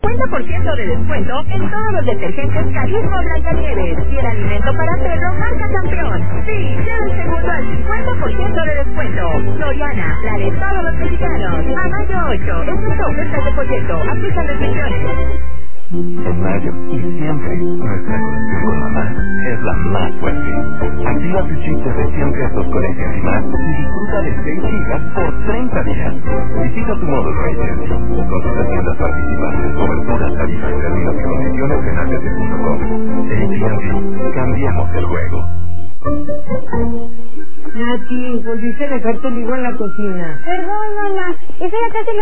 50% de descuento en todos los detergentes Carisma Blancanieves y el alimento para perro marca Campeón. Sí, lleva el segundo al 50% de descuento. Soriana, la de todos los mexicanos. A mayo 8, estas ofertas de folleto. Aplican restricciones. En mayo y siempre, nuestra conexión con mamá es la más fuerte. Activa tu chip de 100 pesos con Agency Más y disfruta de 6 gigas por 30 días. Visita tu módulo Agency. Consulta tiendas participantes, coberturas, tarifas, términos y condiciones en AT&T.com. Agency, cambiamos el juego. Nati, volviste a dejar tu libro en la cocina. Perdón, mamá. Eso ya casi